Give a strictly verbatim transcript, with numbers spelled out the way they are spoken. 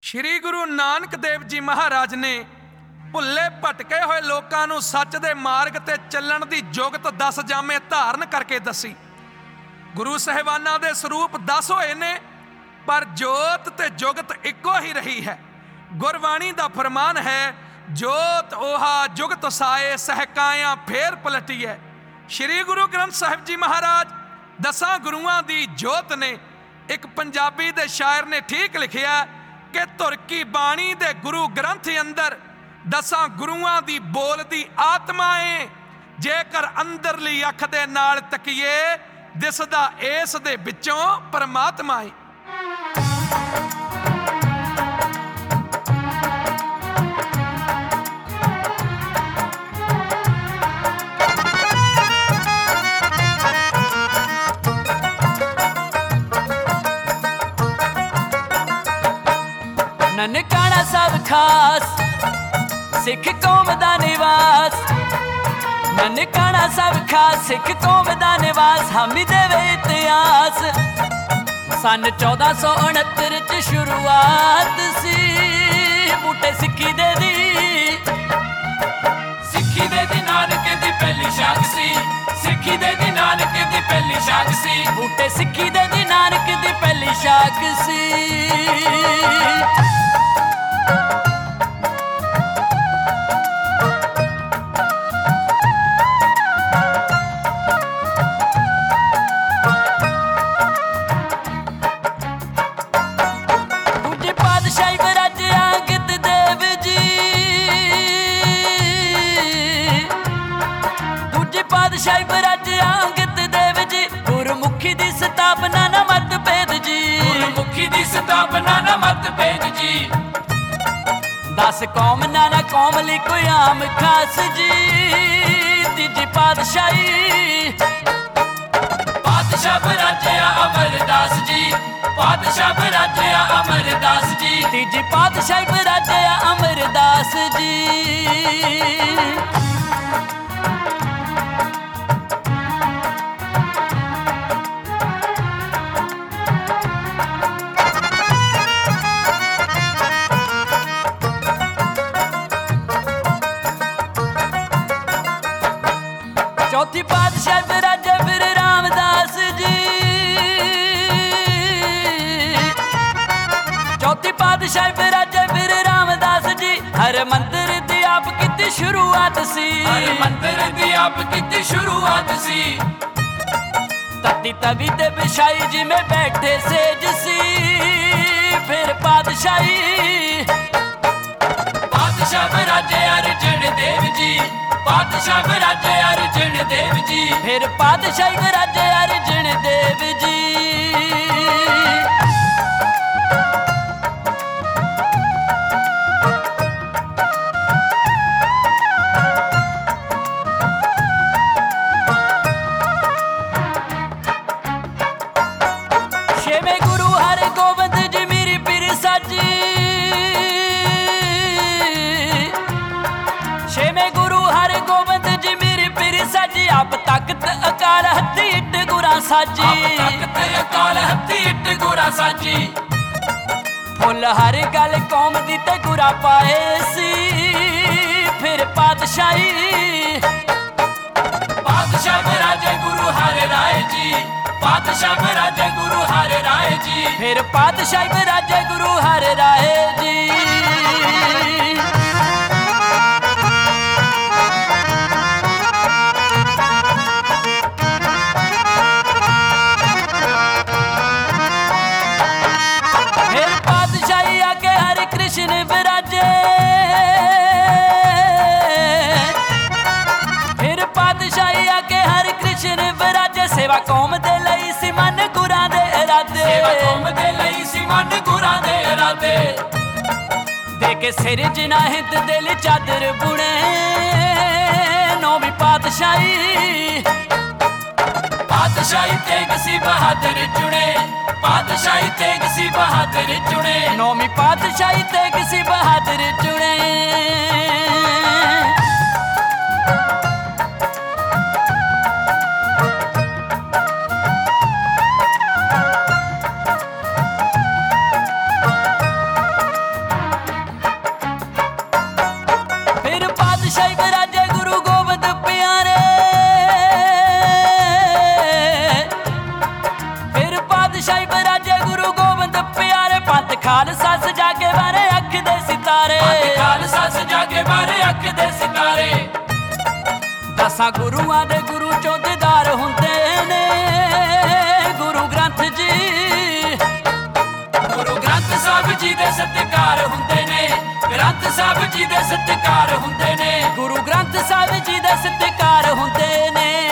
श्री गुरु नानक देव जी महाराज ने भुल्ले भटके हुए लोगों को सच दे मार्ग ते चलण दी जुगत दस जामे धारण करके दसी। गुरु साहिबाना दे स्वरूप दस होए ने, पर जोत ते जुगत इको ही रही है। गुरबाणी दा फरमान है, जोत ओहा जुगत साए सहकाया फेर पलटी है। श्री गुरु ग्रंथ साहिब जी महाराज दसां गुरुआं दी जोत ने। एक पंजाबी दे शायर ने ठीक लिखिया कि तुरकी बाणी दे गुरु ग्रंथ अंदर दसां गुरुआं दी बोलदी आत्मा है। जेकर अंदरली अख दे नाल तकीए दिसदा इस दे विचों परमात्मा है। ननकाना सब खास सिख कौम दा निवास। ननकाना सब खास सिख कौम दा निवास। हामी देवे इतिहास सन चौदह सौ उनहत्तर च शुरुआत सी। बूटे सिक्खी दे दी सिक्खी दे दी नानक दी पहली शाख सी। सिक्खी दे दी नानक दी पहली शाख सी। बूटे सिक्खी दे दी नानक दी पहली शाख सी। दस कौम नाना कौम ली कोई आम खास जी। तीजी पातशाही पातशाह बराजिया अमरदास जी। पातशाह बराजिया अमरदास जी। तीजी पातशाही बराजिया अमरदास जी। चौथी पातशाह बराजा फिर रामदास जी। चौथी पातशाह बराजा फिर रामदास जी। हर मंदिर दी आप कितनी शुरुआत सी। हर मंदिर दी आप कितनी शुरुआत सी। तती तवी ते बिछाई जी में बैठे सेज सी। फिर पातशाही पातशाह बराजे अर्जन देव जी। पातशाह बराजे अर्जन देव जी। फिर पातशाही बराजे अर्जन देव जी। छेवें गुरु हर गोबिंद जी मेरी पीर साजी। छेवें गुरु हर गोबिंद जी मेरी पीर साजी। आप ताकत अकाल हत्ती इट गुरा साजी। आप ताकत अकाल हत्ती इट गुरा साजी। फुल हर गल कौम दी ते गुरा पाए सी। फिर पातशाही पातशाह बराजे गुरु हर राय जी। पातशाह बराजे गुरु हर राय जी। फिर पातशाही बराजे गुरु हर राय जी। सेवा कौम दे लई सी मन गुरां दे इरादे। सेवा कौम दे लई सी मन गुरां दे इरादे। दे के सिर जिना हिंद दिल चादर बुने। नौवीं पातशाही पातशाही तेग सी बहादुर चुने। पातशाही तेग सी बहादुर चुने। नौवीं पातशाही तेग सी बहादुर चुने। ਬਾਰੇ ਬਾਰੇ ਅੱਖ ਦੇ ਸਿਤਾਰੇ। ਦਸਾਂ ਗੁਰੂਆਂ ਦੇ ਗੁਰੂ ਚੋਂ ਦੀਦਾਰ ਹੁੰਦੇ ਨੇ ਗੁਰੂ ਗ੍ਰੰਥ ਜੀ। ਗੁਰੂ ਗ੍ਰੰਥ ਸਾਹਿਬ ਜੀ ਦੇ ਸਤਿਕਾਰ ਹੁੰਦੇ ਨੇ, ਗ੍ਰੰਥ ਸਾਹਿਬ ਜੀ ਦੇ ਸਤਿਕਾਰ ਹੁੰਦੇ ਨੇ, ਗੁਰੂ ਗ੍ਰੰਥ ਸਾਹਿਬ ਜੀ ਦੇ ਸਤਿਕਾਰ ਹੁੰਦੇ ਨੇ।